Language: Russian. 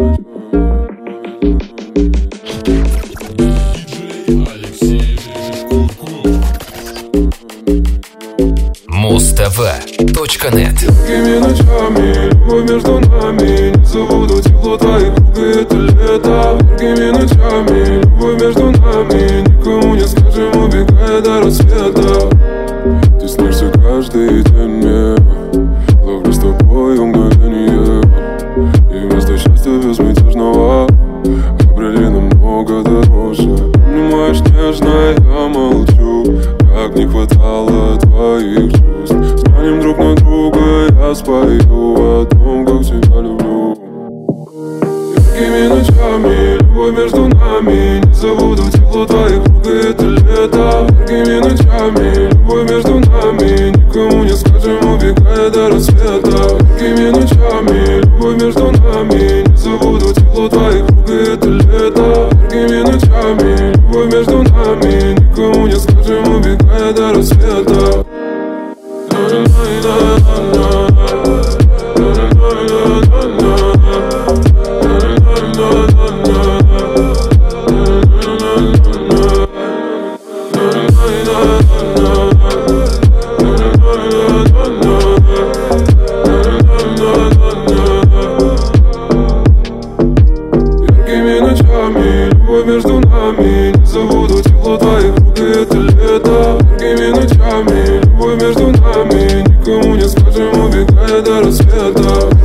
Muz-TV.net. Яркими ночами, любовь между нами, не забуду тепло твоих рук, и это лето. Яркими ночами, любовь между нами, никому не скажем, убегая до рассвета. Ты снишься каждый день мне, ловлю с тобой мгновение, и вместо счастья безмятежного обрели намного дороже. Понимаешь, нежно я молчу, как не хватало твоих чувств. Взглянем друг на друга, я спою о том, как тебя люблю. Яркими ночами, любовь между нами, не забуду тепло твоих рук, и это лето. Яркими ночами, любовь между нами, никому не скажем, убегая до рассвета. Яркими ночами, любовь между нами, не забуду тепло твоих рук, и это лето. Яркими ночами, любовь между нами, никому не скажем, убегая до рассвета. Яркими ночами, любовь между нами, не забуду тепло твоих рук, и это лето. Яркими ночами, любовь между нами, никому не скажем, убегая до рассвета.